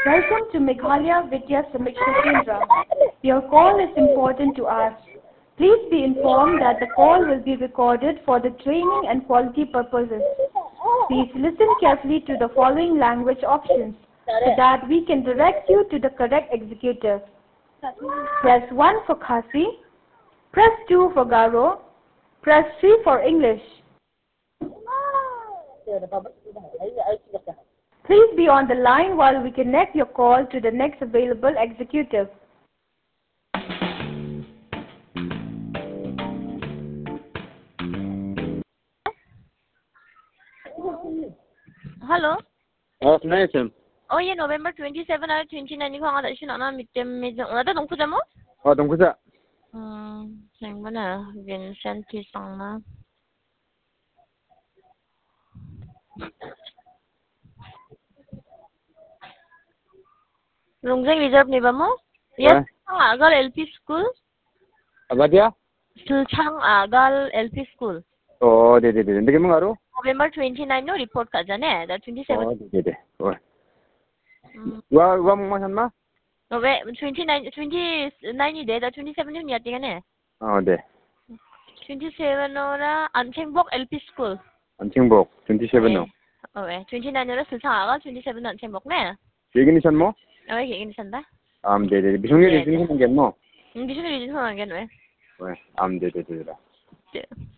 Welcome to Meghalaya Vidya Samiksha Kendra. Your call is important to us. Please be informed that the call will be recorded for the training and quality purposes. Please listen carefully to the following language options so that we can direct you to the correct executive. Press 1 for Khasi, press 2 for Garo, press 3 for English. Please be on the line while we connect your call to the next available executive. Hello. Nice. Oh yeah, November 27 or 29 ko ada siya na mitem ada dong ko mo? Dong kusa. Yang mana? Vincent Tisang na. Lungjang Reserve ni ba mo? Yes, Agal LP School. Apa dia? Silchang Agal LP School. Oh, de. Hindi mo ngaro? November 29 no report ka dyan eh. The 27. Oh, de. Oh. Wa mo masan ma? November 29 ni de. The 27 yung niyati ka na eh. Oh, de. 27 ora Anchengbok LP School. Anchengbok 27 no. Okay. 29 ora Silchang Agal 27 na Anchengbok na. Siginisan mo? Okay, ginisan da? De. Bisungir din mo gen mo. Hindi siya rin sa mga ganun eh. De.